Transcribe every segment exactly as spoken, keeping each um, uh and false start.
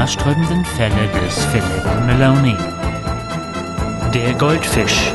haarsträubenden Fälle des Philip Maloney. Der Goldfisch.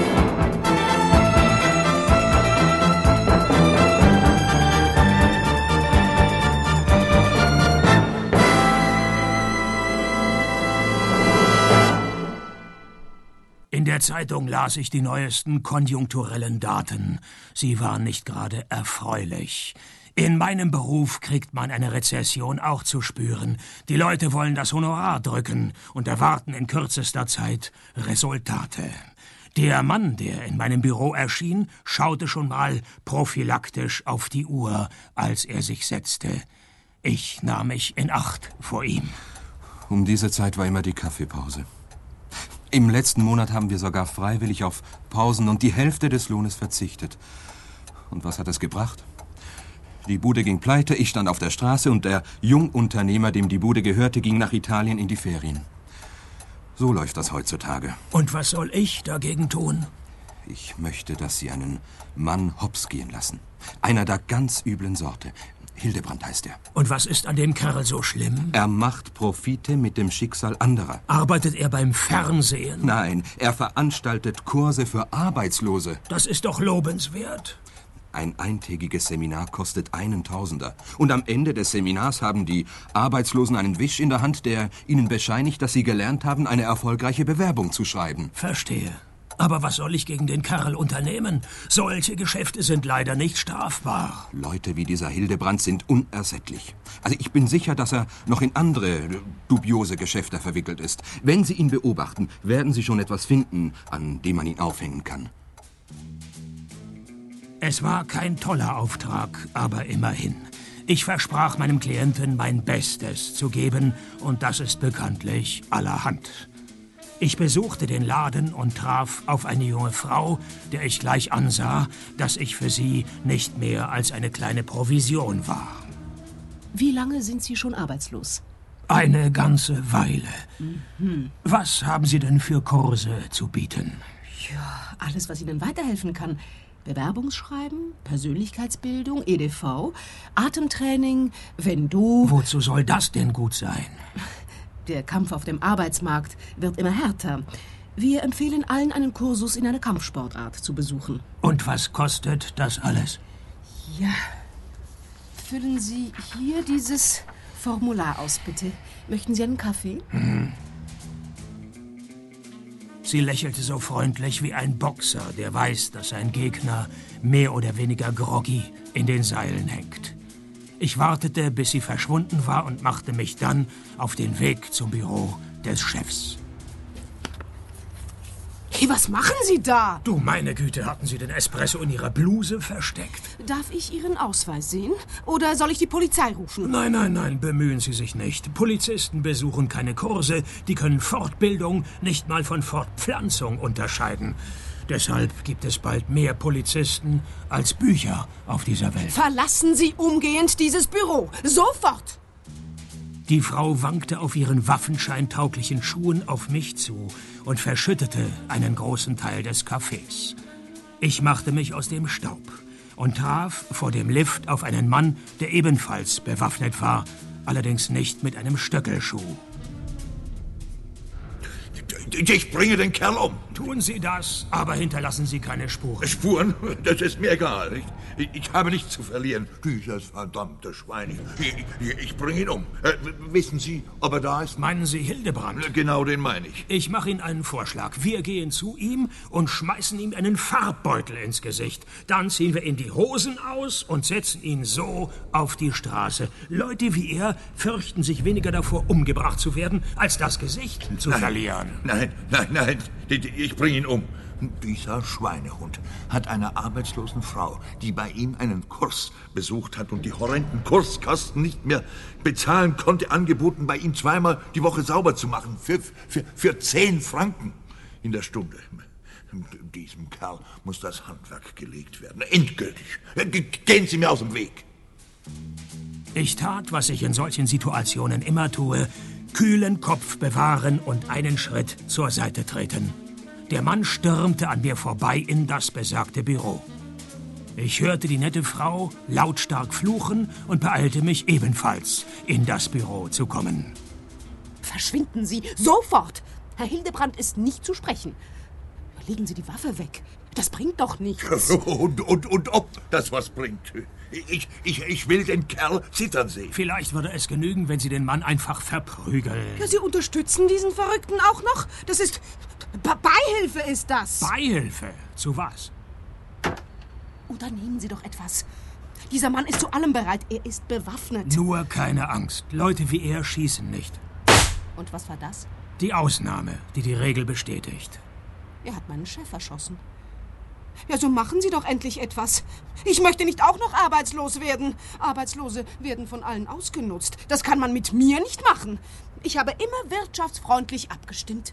In der Zeitung las ich die neuesten konjunkturellen Daten. Sie waren nicht gerade erfreulich. In meinem Beruf kriegt man eine Rezession auch zu spüren. Die Leute wollen das Honorar drücken und erwarten in kürzester Zeit Resultate. Der Mann, der in meinem Büro erschien, schaute schon mal prophylaktisch auf die Uhr, als er sich setzte. Ich nahm mich in Acht vor ihm. Um diese Zeit war immer die Kaffeepause. Im letzten Monat haben wir sogar freiwillig auf Pausen und die Hälfte des Lohnes verzichtet. Und was hat es gebracht? Die Bude ging pleite, ich stand auf der Straße und der Jungunternehmer, dem die Bude gehörte, ging nach Italien in die Ferien. So läuft das heutzutage. Und was soll ich dagegen tun? Ich möchte, dass Sie einen Mann hops gehen lassen. Einer der ganz üblen Sorte. Hildebrand heißt er. Und was ist an dem Kerl so schlimm? Er macht Profite mit dem Schicksal anderer. Arbeitet er beim Fernsehen? Nein, er veranstaltet Kurse für Arbeitslose. Das ist doch lobenswert. Ein eintägiges Seminar kostet einen Tausender. Und am Ende des Seminars haben die Arbeitslosen einen Wisch in der Hand, der ihnen bescheinigt, dass sie gelernt haben, eine erfolgreiche Bewerbung zu schreiben. Verstehe. Aber was soll ich gegen den Kerl unternehmen? Solche Geschäfte sind leider nicht strafbar. Leute wie dieser Hildebrand sind unersättlich. Also ich bin sicher, dass er noch in andere dubiose Geschäfte verwickelt ist. Wenn Sie ihn beobachten, werden Sie schon etwas finden, an dem man ihn aufhängen kann. Es war kein toller Auftrag, aber immerhin. Ich versprach meinem Klienten mein Bestes zu geben, und das ist bekanntlich allerhand. Ich besuchte den Laden und traf auf eine junge Frau, der ich gleich ansah, dass ich für sie nicht mehr als eine kleine Provision war. Wie lange sind Sie schon arbeitslos? Eine ganze Weile. Mhm. Was haben Sie denn für Kurse zu bieten? Ja, alles, was Ihnen weiterhelfen kann. Bewerbungsschreiben, Persönlichkeitsbildung, E D V, Atemtraining, wenn du... Wozu soll das denn gut sein? Der Kampf auf dem Arbeitsmarkt wird immer härter. Wir empfehlen allen, einen Kursus in einer Kampfsportart zu besuchen. Und was kostet das alles? Ja, füllen Sie hier dieses Formular aus, bitte. Möchten Sie einen Kaffee? Hm. Sie lächelte so freundlich wie ein Boxer, der weiß, dass sein Gegner mehr oder weniger groggy in den Seilen hängt. Ich wartete, bis sie verschwunden war und machte mich dann auf den Weg zum Büro des Chefs. Hey, was machen Sie da? Du, meine Güte, hatten Sie den Espresso in Ihrer Bluse versteckt? Darf ich Ihren Ausweis sehen? Oder soll ich die Polizei rufen? Nein, nein, nein, bemühen Sie sich nicht. Polizisten besuchen keine Kurse, die können Fortbildung nicht mal von Fortpflanzung unterscheiden. Deshalb gibt es bald mehr Polizisten als Bücher auf dieser Welt. Verlassen Sie umgehend dieses Büro. Sofort! Die Frau wankte auf ihren waffenscheintauglichen Schuhen auf mich zu und verschüttete einen großen Teil des Kaffees. Ich machte mich aus dem Staub und traf vor dem Lift auf einen Mann, der ebenfalls bewaffnet war, allerdings nicht mit einem Stöckelschuh. Ich bringe den Kerl um. Tun Sie das, aber hinterlassen Sie keine Spuren. Spuren? Das ist mir egal. Ich, ich habe nichts zu verlieren. Dieses verdammte Schwein. Ich, ich, ich bringe ihn um. Äh, wissen Sie, ob er da ist? Meinen Sie Hildebrand? Genau, den meine ich. Ich mache Ihnen einen Vorschlag. Wir gehen zu ihm und schmeißen ihm einen Farbbeutel ins Gesicht. Dann ziehen wir ihm die Hosen aus und setzen ihn so auf die Straße. Leute wie er fürchten sich weniger davor, umgebracht zu werden, als das Gesicht zu nein, verlieren. Nein, nein, nein. Ich bringe ihn um. Dieser Schweinehund hat einer arbeitslosen Frau, die bei ihm einen Kurs besucht hat und die horrenden Kurskosten nicht mehr bezahlen konnte, angeboten, bei ihm zweimal die Woche sauber zu machen. Für, für, für zehn Franken in der Stunde. Diesem Kerl muss das Handwerk gelegt werden. Endgültig. Gehen Sie mir aus dem Weg. Ich tat, was ich in solchen Situationen immer tue: kühlen Kopf bewahren und einen Schritt zur Seite treten. Der Mann stürmte an mir vorbei in das besagte Büro. Ich hörte die nette Frau lautstark fluchen und beeilte mich ebenfalls, in das Büro zu kommen. Verschwinden Sie, sofort! Herr Hildebrand ist nicht zu sprechen. Legen Sie die Waffe weg. Das bringt doch nichts. Und, und, und ob das was bringt. Ich, ich, ich will den Kerl zittern sehen. Vielleicht würde es genügen, wenn Sie den Mann einfach verprügeln. Ja, Sie unterstützen diesen Verrückten auch noch? Das ist... Be- Beihilfe ist das. Beihilfe? Zu was? Unternehmen Sie doch etwas. Dieser Mann ist zu allem bereit. Er ist bewaffnet. Nur keine Angst. Leute wie er schießen nicht. Und was war das? Die Ausnahme, die die Regel bestätigt. Er hat meinen Chef erschossen. Ja, so machen Sie doch endlich etwas. Ich möchte nicht auch noch arbeitslos werden. Arbeitslose werden von allen ausgenutzt. Das kann man mit mir nicht machen. Ich habe immer wirtschaftsfreundlich abgestimmt.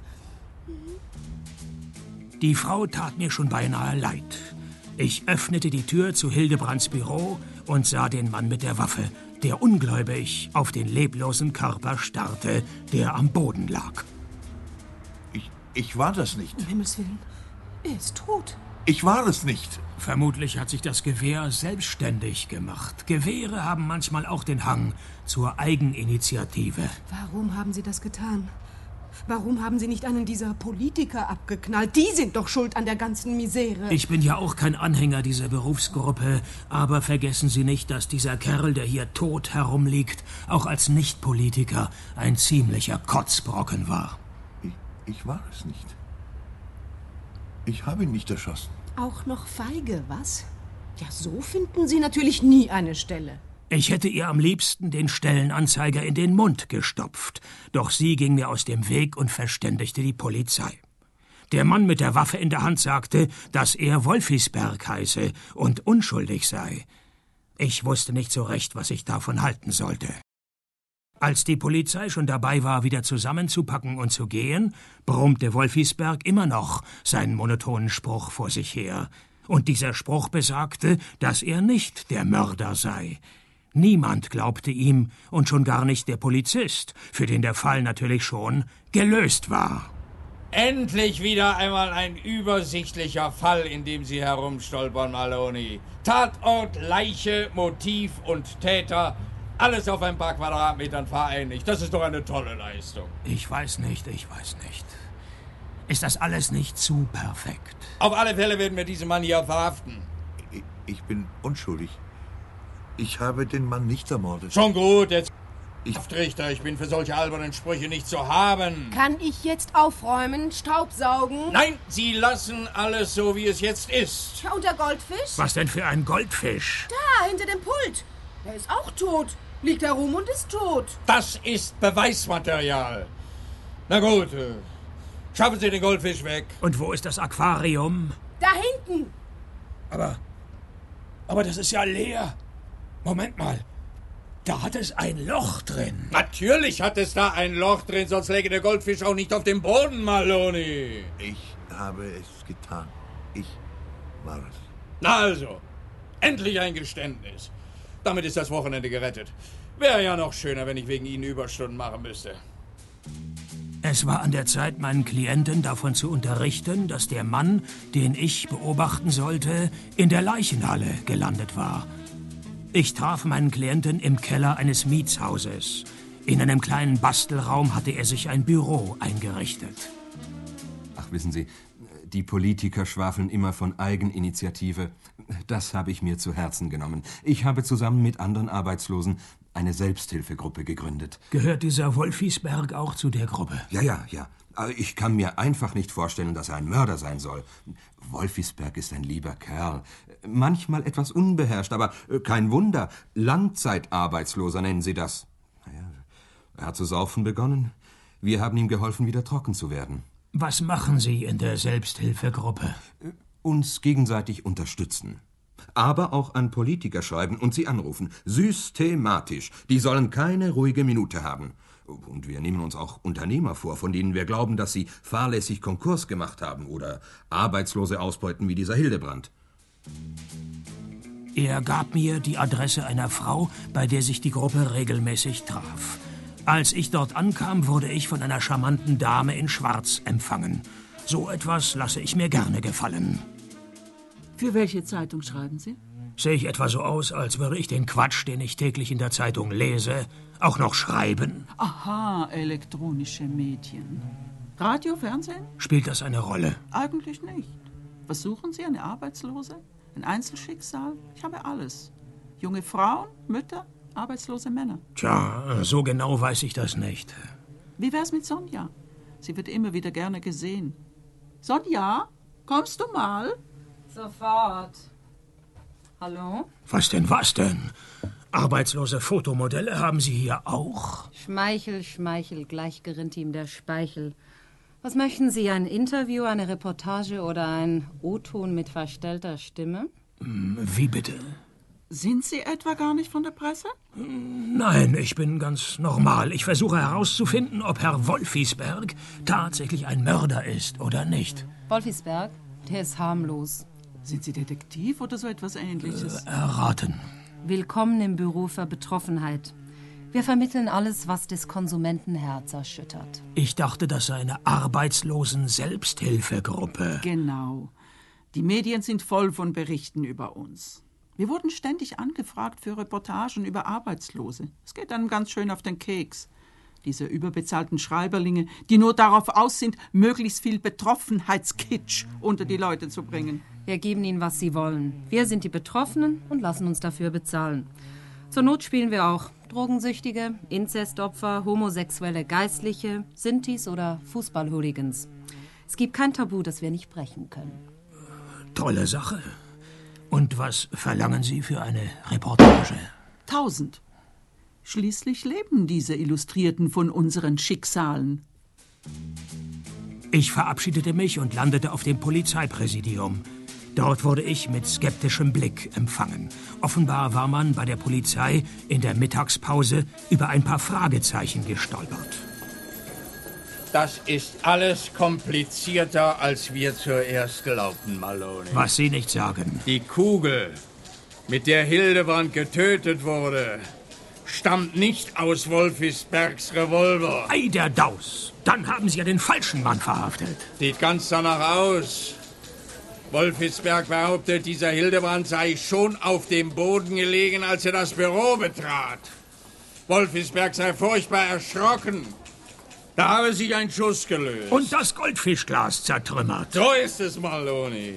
Die Frau tat mir schon beinahe leid. Ich öffnete die Tür zu Hildebrands Büro und sah den Mann mit der Waffe, der ungläubig auf den leblosen Körper starrte, der am Boden lag. Ich, ich war das nicht. Um Himmels Willen, er ist tot. Ich war es nicht. Vermutlich hat sich das Gewehr selbstständig gemacht. Gewehre haben manchmal auch den Hang zur Eigeninitiative. Warum haben Sie das getan? Warum haben Sie nicht einen dieser Politiker abgeknallt? Die sind doch schuld an der ganzen Misere. Ich bin ja auch kein Anhänger dieser Berufsgruppe, aber vergessen Sie nicht, dass dieser Kerl, der hier tot herumliegt, auch als Nicht-Politiker ein ziemlicher Kotzbrocken war. Ich, ich war es nicht. Ich habe ihn nicht erschossen. Auch noch feige, was? Ja, so finden Sie natürlich nie eine Stelle. Ich hätte ihr am liebsten den Stellenanzeiger in den Mund gestopft, doch sie ging mir aus dem Weg und verständigte die Polizei. Der Mann mit der Waffe in der Hand sagte, dass er Wolfisberg heiße und unschuldig sei. Ich wusste nicht so recht, was ich davon halten sollte. Als die Polizei schon dabei war, wieder zusammenzupacken und zu gehen, brummte Wolfisberg immer noch seinen monotonen Spruch vor sich her. Und dieser Spruch besagte, dass er nicht der Mörder sei. Niemand glaubte ihm und schon gar nicht der Polizist, für den der Fall natürlich schon gelöst war. Endlich wieder einmal ein übersichtlicher Fall, in dem Sie herumstolpern, Maloney. Tatort, Leiche, Motiv und Täter, alles auf ein paar Quadratmetern vereinigt. Das ist doch eine tolle Leistung. Ich weiß nicht, ich weiß nicht. Ist das alles nicht zu perfekt? Auf alle Fälle werden wir diesen Mann hier verhaften. Ich, ich bin unschuldig. Ich habe den Mann nicht ermordet. Schon gut, jetzt... Ich, Richter, ich bin für solche albernen Sprüche nicht zu haben. Kann ich jetzt aufräumen, Staubsaugen? Nein, Sie lassen alles so, wie es jetzt ist. Ja, und der Goldfisch? Was denn für ein Goldfisch? Da, hinter dem Pult. Er ist auch tot. Liegt herum und ist tot. Das ist Beweismaterial. Na gut, äh, schaffen Sie den Goldfisch weg. Und wo ist das Aquarium? Da hinten. Aber... aber das ist ja leer. Moment mal. Da hat es ein Loch drin. Natürlich hat es da ein Loch drin, sonst läge der Goldfisch auch nicht auf dem Boden, Maloney. Ich habe es getan. Ich war es. Na also, endlich ein Geständnis. Damit ist das Wochenende gerettet. Wäre ja noch schöner, wenn ich wegen Ihnen Überstunden machen müsste. Es war an der Zeit, meinen Klienten davon zu unterrichten, dass der Mann, den ich beobachten sollte, in der Leichenhalle gelandet war. Ich traf meinen Klienten im Keller eines Mietshauses. In einem kleinen Bastelraum hatte er sich ein Büro eingerichtet. Ach, wissen Sie, die Politiker schwafeln immer von Eigeninitiative. Das habe ich mir zu Herzen genommen. Ich habe zusammen mit anderen Arbeitslosen eine Selbsthilfegruppe gegründet. Gehört dieser Wolfisberg auch zu der Gruppe? Ja, ja, ja. Aber ich kann mir einfach nicht vorstellen, dass er ein Mörder sein soll. Wolfisberg ist ein lieber Kerl. Manchmal etwas unbeherrscht, aber kein Wunder. Langzeitarbeitsloser nennen Sie das. Naja, er hat zu saufen begonnen. Wir haben ihm geholfen, wieder trocken zu werden. Was machen Sie in der Selbsthilfegruppe? Uns gegenseitig unterstützen. Aber auch an Politiker schreiben und sie anrufen. Systematisch. Die sollen keine ruhige Minute haben. Und wir nehmen uns auch Unternehmer vor, von denen wir glauben, dass sie fahrlässig Konkurs gemacht haben oder Arbeitslose ausbeuten wie dieser Hildebrand. Er gab mir die Adresse einer Frau, bei der sich die Gruppe regelmäßig traf. Als ich dort ankam, wurde ich von einer charmanten Dame in Schwarz empfangen. So etwas lasse ich mir gerne gefallen. Für welche Zeitung schreiben Sie? Sehe ich etwa so aus, als würde ich den Quatsch, den ich täglich in der Zeitung lese, auch noch schreiben? Aha, elektronische Medien. Radio, Fernsehen? Spielt das eine Rolle? Eigentlich nicht. Was suchen Sie? Eine Arbeitslose? Ein Einzelschicksal? Ich habe alles. Junge Frauen, Mütter, arbeitslose Männer. Tja, so genau weiß ich das nicht. Wie wär's mit Sonja? Sie wird immer wieder gerne gesehen. Sonja, kommst du mal? Sofort. Hallo? Was denn, was denn? Arbeitslose Fotomodelle haben Sie hier auch? Schmeichel, Schmeichel, gleich gerinnt ihm der Speichel. Was möchten Sie, ein Interview, eine Reportage oder ein O-Ton mit verstellter Stimme? Wie bitte? Sind Sie etwa gar nicht von der Presse? Nein, ich bin ganz normal. Ich versuche herauszufinden, ob Herr Wolfisberg tatsächlich ein Mörder ist oder nicht. Wolfisberg? Der ist harmlos. Sind Sie Detektiv oder so etwas Ähnliches? Äh, erraten. Willkommen im Büro für Betroffenheit. Wir vermitteln alles, was des Konsumenten Herz erschüttert. Ich dachte, das sei eine Arbeitslosen-Selbsthilfegruppe. Genau. Die Medien sind voll von Berichten über uns. Wir wurden ständig angefragt für Reportagen über Arbeitslose. Es geht einem ganz schön auf den Keks. Diese überbezahlten Schreiberlinge, die nur darauf aus sind, möglichst viel Betroffenheitskitsch unter die Leute zu bringen. Wir geben ihnen, was sie wollen. Wir sind die Betroffenen und lassen uns dafür bezahlen. Zur Not spielen wir auch Drogensüchtige, Inzestopfer, homosexuelle Geistliche, Sintis oder Fußballhooligans. Es gibt kein Tabu, das wir nicht brechen können. Tolle Sache. Und was verlangen Sie für eine Reportage? Tausend. Schließlich leben diese Illustrierten von unseren Schicksalen. Ich verabschiedete mich und landete auf dem Polizeipräsidium. Dort wurde ich mit skeptischem Blick empfangen. Offenbar war man bei der Polizei in der Mittagspause über ein paar Fragezeichen gestolpert. Das ist alles komplizierter, als wir zuerst glaubten, Maloney. Was Sie nicht sagen. Die Kugel, mit der Hildebrand getötet wurde, stammt nicht aus Wolfisbergs Revolver. Ei, der Daus. Dann haben Sie ja den falschen Mann verhaftet. Sieht ganz danach aus. Wolfisberg behauptet, dieser Hildebrand sei schon auf dem Boden gelegen, als er das Büro betrat. Wolfisberg sei furchtbar erschrocken. Da habe sich ein Schuss gelöst. Und das Goldfischglas zertrümmert. So ist es, Maloney.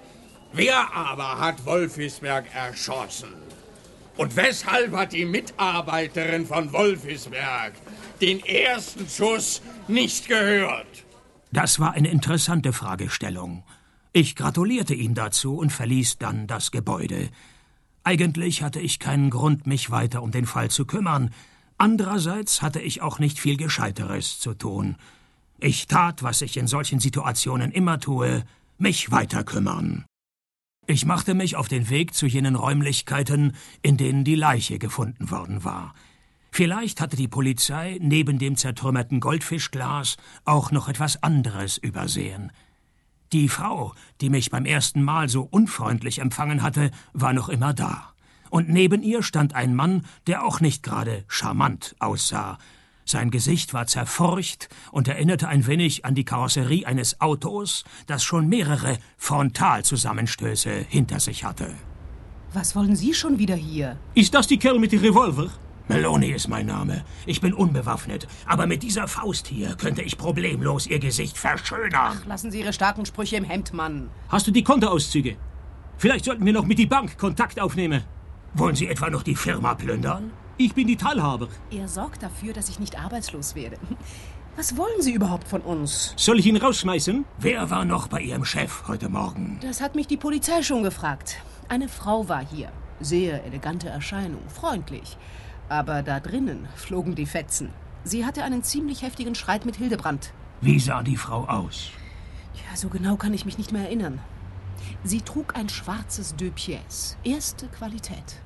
Wer aber hat Wolfisberg erschossen? Und weshalb hat die Mitarbeiterin von Wolfisberg den ersten Schuss nicht gehört? Das war eine interessante Fragestellung. Ich gratulierte ihm dazu und verließ dann das Gebäude. Eigentlich hatte ich keinen Grund, mich weiter um den Fall zu kümmern. Andererseits hatte ich auch nicht viel Gescheiteres zu tun. Ich tat, was ich in solchen Situationen immer tue, mich weiter kümmern. Ich machte mich auf den Weg zu jenen Räumlichkeiten, in denen die Leiche gefunden worden war. Vielleicht hatte die Polizei neben dem zertrümmerten Goldfischglas auch noch etwas anderes übersehen. Die Frau, die mich beim ersten Mal so unfreundlich empfangen hatte, war noch immer da. Und neben ihr stand ein Mann, der auch nicht gerade charmant aussah. Sein Gesicht war zerfurcht und erinnerte ein wenig an die Karosserie eines Autos, das schon mehrere Frontalzusammenstöße hinter sich hatte. Was wollen Sie schon wieder hier? Ist das die Kerl mit dem Revolver? Meloni ist mein Name. Ich bin unbewaffnet. Aber mit dieser Faust hier könnte ich problemlos Ihr Gesicht verschönern. Ach, lassen Sie Ihre starken Sprüche im Hemd, Mann. Hast du die Kontoauszüge? Vielleicht sollten wir noch mit die Bank Kontakt aufnehmen. Wollen Sie etwa noch die Firma plündern? Ich bin die Teilhaber. Er sorgt dafür, dass ich nicht arbeitslos werde. Was wollen Sie überhaupt von uns? Soll ich ihn rausschmeißen? Wer war noch bei Ihrem Chef heute Morgen? Das hat mich die Polizei schon gefragt. Eine Frau war hier. Sehr elegante Erscheinung, freundlich. Aber da drinnen flogen die Fetzen. Sie hatte einen ziemlich heftigen Streit mit Hildebrand. Wie sah die Frau aus? Ja, so genau kann ich mich nicht mehr erinnern. Sie trug ein schwarzes Deux Pièces. Erste Qualität.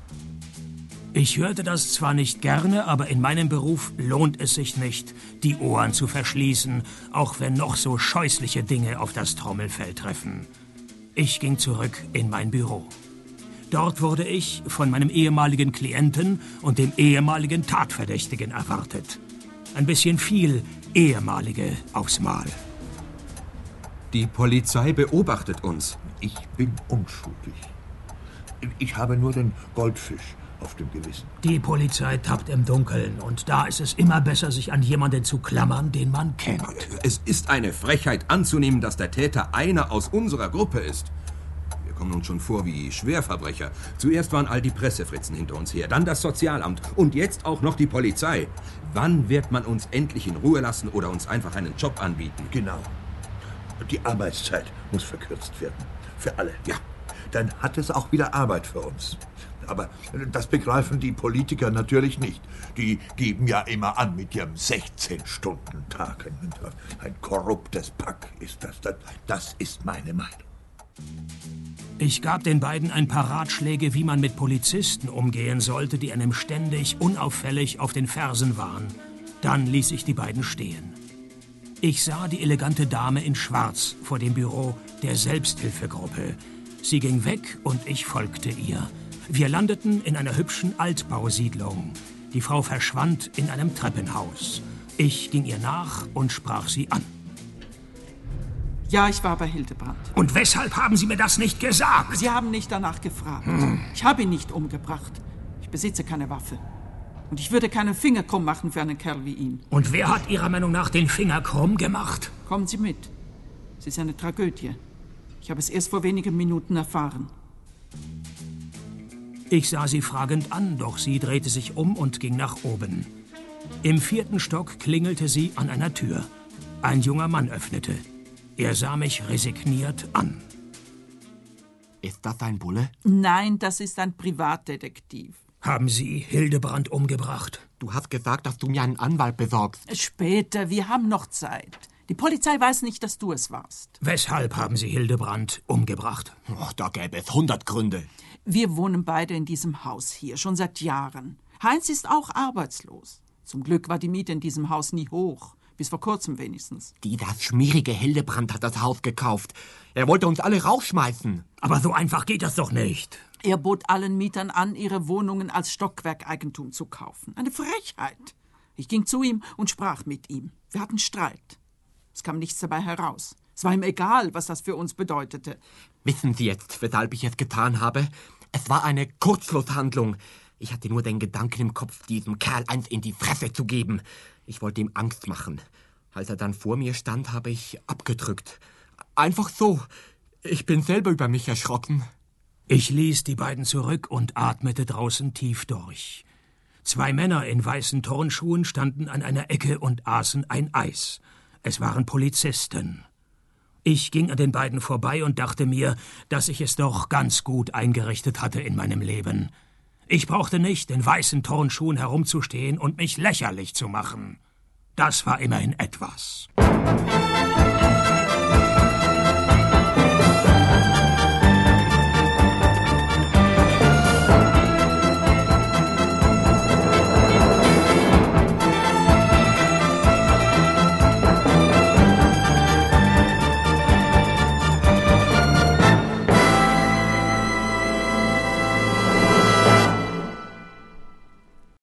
Ich hörte das zwar nicht gerne, aber in meinem Beruf lohnt es sich nicht, die Ohren zu verschließen, auch wenn noch so scheußliche Dinge auf das Trommelfell treffen. Ich ging zurück in mein Büro. Dort wurde ich von meinem ehemaligen Klienten und dem ehemaligen Tatverdächtigen erwartet. Ein bisschen viel ehemalige aufs Mal. Die Polizei beobachtet uns. Ich bin unschuldig. Ich habe nur den Goldfisch auf dem Gewissen. Die Polizei tappt im Dunkeln und da ist es immer besser, sich an jemanden zu klammern, den man kennt. Es ist eine Frechheit anzunehmen, dass der Täter einer aus unserer Gruppe ist. Wir kommen uns schon vor wie Schwerverbrecher. Zuerst waren all die Pressefritzen hinter uns her, dann das Sozialamt und jetzt auch noch die Polizei. Wann wird man uns endlich in Ruhe lassen oder uns einfach einen Job anbieten? Genau. Die Arbeitszeit muss verkürzt werden. Für alle. Ja. Dann hat es auch wieder Arbeit für uns. Aber das begreifen die Politiker natürlich nicht. Die geben ja immer an mit ihrem sechzehn-Stunden-Tag. Ein korruptes Pack ist das. Das, das ist meine Meinung. Ich gab den beiden ein paar Ratschläge, wie man mit Polizisten umgehen sollte, die einem ständig, unauffällig auf den Fersen waren. Dann ließ ich die beiden stehen. Ich sah die elegante Dame in Schwarz vor dem Büro der Selbsthilfegruppe. Sie ging weg und ich folgte ihr. Wir landeten in einer hübschen Altbausiedlung. Die Frau verschwand in einem Treppenhaus. Ich ging ihr nach und sprach sie an. Ja, ich war bei Hildebrand. Und weshalb haben Sie mir das nicht gesagt? Sie haben nicht danach gefragt. Hm. Ich habe ihn nicht umgebracht. Ich besitze keine Waffe. Und ich würde keinen Finger krumm machen für einen Kerl wie ihn. Und wer hat Ihrer Meinung nach den Finger krumm gemacht? Kommen Sie mit. Es ist eine Tragödie. Ich habe es erst vor wenigen Minuten erfahren. Ich sah sie fragend an, doch sie drehte sich um und ging nach oben. Im vierten Stock klingelte sie an einer Tür. Ein junger Mann öffnete. Er sah mich resigniert an. Ist das ein Bulle? Nein, das ist ein Privatdetektiv. Haben Sie Hildebrand umgebracht? Du hast gesagt, dass du mir einen Anwalt besorgst. Später, wir haben noch Zeit. Die Polizei weiß nicht, dass du es warst. Weshalb haben Sie Hildebrand umgebracht? Oh, da gäbe es hundert Gründe. Wir wohnen beide in diesem Haus hier, schon seit Jahren. Heinz ist auch arbeitslos. Zum Glück war die Miete in diesem Haus nie hoch. Bis vor kurzem wenigstens. Dieser schmierige Hildebrand hat das Haus gekauft. Er wollte uns alle rausschmeißen. Aber so einfach geht das doch nicht. Er bot allen Mietern an, ihre Wohnungen als Stockwerkeigentum zu kaufen. Eine Frechheit. Ich ging zu ihm und sprach mit ihm. Wir hatten Streit. Es kam nichts dabei heraus. Es war ihm egal, was das für uns bedeutete. Wissen Sie jetzt, weshalb ich es getan habe? Es war eine Kurzschlusshandlung. Ich hatte nur den Gedanken im Kopf, diesem Kerl eins in die Fresse zu geben. Ich wollte ihm Angst machen. Als er dann vor mir stand, habe ich abgedrückt. Einfach so. Ich bin selber über mich erschrocken. Ich ließ die beiden zurück und atmete draußen tief durch. Zwei Männer in weißen Turnschuhen standen an einer Ecke und aßen ein Eis. Es waren Polizisten. Ich ging an den beiden vorbei und dachte mir, dass ich es doch ganz gut eingerichtet hatte in meinem Leben. Ich brauchte nicht in weißen Turnschuhen herumzustehen und mich lächerlich zu machen. Das war immerhin etwas.